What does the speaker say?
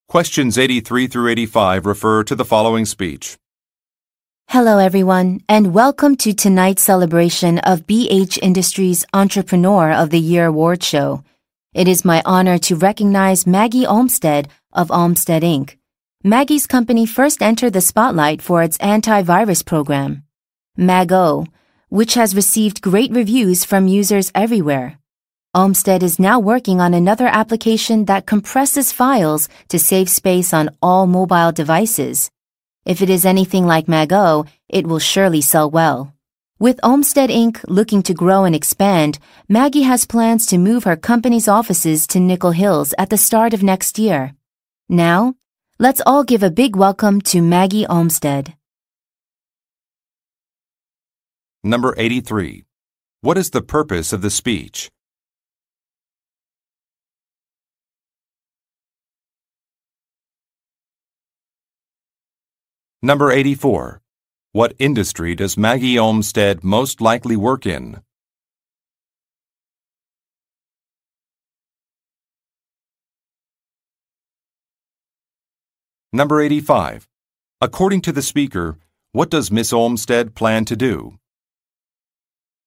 Questions 83 through 85 refer to the following speech. Hello, everyone, and welcome to tonight's celebration of BH Industries Entrepreneur of the Year award show. It is my honor to recognize Maggie Olmstead of Olmstead Inc. Maggie's company first entered the spotlight for its antivirus program, Mag-O, which has received great reviews from users everywhere. Olmstead is now working on another application that compresses files to save space on all mobile devices. If it is anything like Mag-O, it will surely sell well. With Olmstead Inc. looking to grow and expand, Maggie has plans to move her company's offices to Nickel Hills at the start of next year. Now, let's all give a big welcome to Maggie Olmstead. Number 83. What is the purpose of the speech? Number 84. What industry does Maggie Olmstead most likely work in? Number 85. According to the speaker, what does Miss Olmstead plan to do?